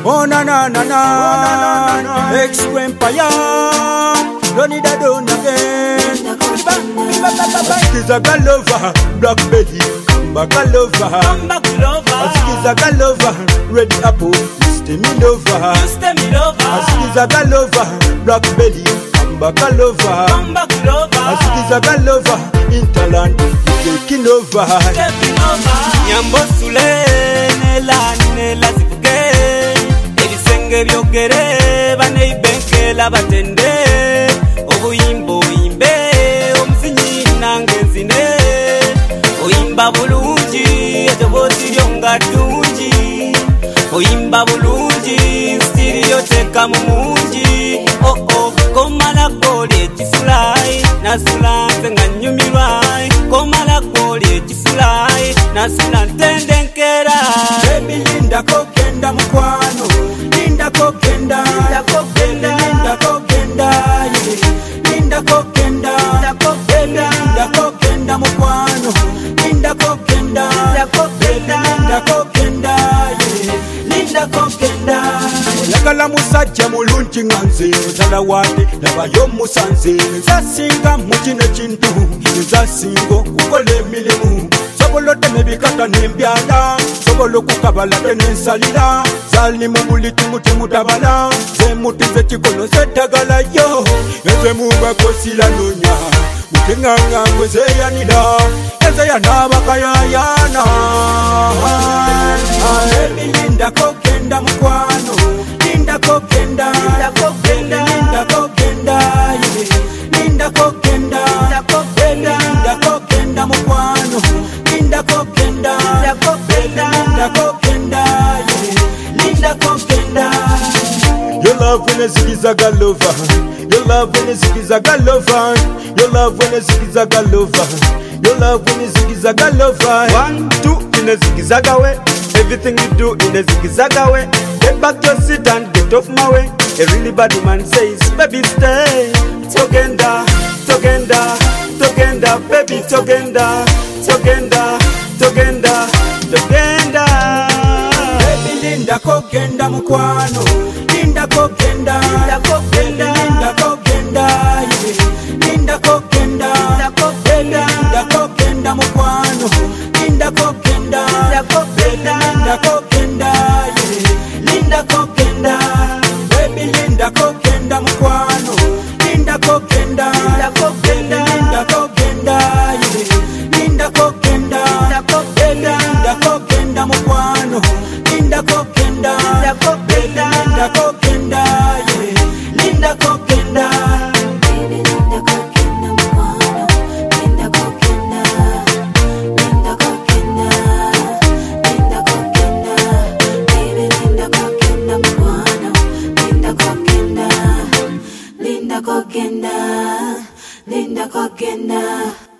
Oh na na na na, ex-empire, don't need a don again. Skiza galova, black belly, come back lover. Skiza galova, red apple, stay me lover. Skiza galova, black belly, come back lover. Skiza galova, interland, taking over. Nyambo sule nela zivuge ebisenge byogere bane ibenkela batende obuyimbo imbe omuzinyi nange nzine oyimba bulungi etobozi lyonga tungi oyimba bulungi stili yoteka mu mungi komala koli ekisulai nasula nze nga nnyumirwai komala koli ekisulai nasula ntendenkera Baby Linda kokenda mukwano Linda kokenda Linda kokenda Linda kokenda Linda kokenda Linda kokenda mukwano Linda kokenda Linda kokenda Linda kokenda Linda kokenda Oyagala musajja mulungi nga nze ozala wate labayo musanze zasinga mu kino kintu zasinga okukola emirimu sobola otema ebikata n'embyala sobola okukabala te n'ensalira zali mu buli kimu temutabala zemuti zekikono zeddagalayo ezemubakosira nonya muteŋŋaŋŋa ngwe zeyanira ezeyanaabakayayana Linda kokenda mukwano Linda kokenda Linda kokenda Linda kokenda Linda kokenda Linda kokenda mukwano Linda kokenda Linda kokenda Linda kokenda Linda kokenda Your love when it's a lover. Your love when it's a lover. Your love when it's a lover. Your love when it's a lover. 1, 2 in a zigzag way. Everything you do in a zigzag way. Get back your seat and get off my way. A really bad man says, baby stay. Togenda, togenda, togenda, baby togenda, togenda, togenda, togenda. Baby Linda kokenda mukwano. Linda kokenda, Linda kokenda, Linda kokenda, Linda kokenda, Linda kokenda, Linda kokenda mukwano. Linda kokenda, Linda kokenda, Linda kokenda, Linda kokenda, baby Linda kokenda mukwano. Linda kokenda, Linda kokenda, Linda kokenda, Linda kokenda, Linda kokenda, Linda kokenda mukwano. Linda kokenda, Linda kokenda, Linda kokenda, Linda kokenda. Linda Kokenda, Linda Kokenda.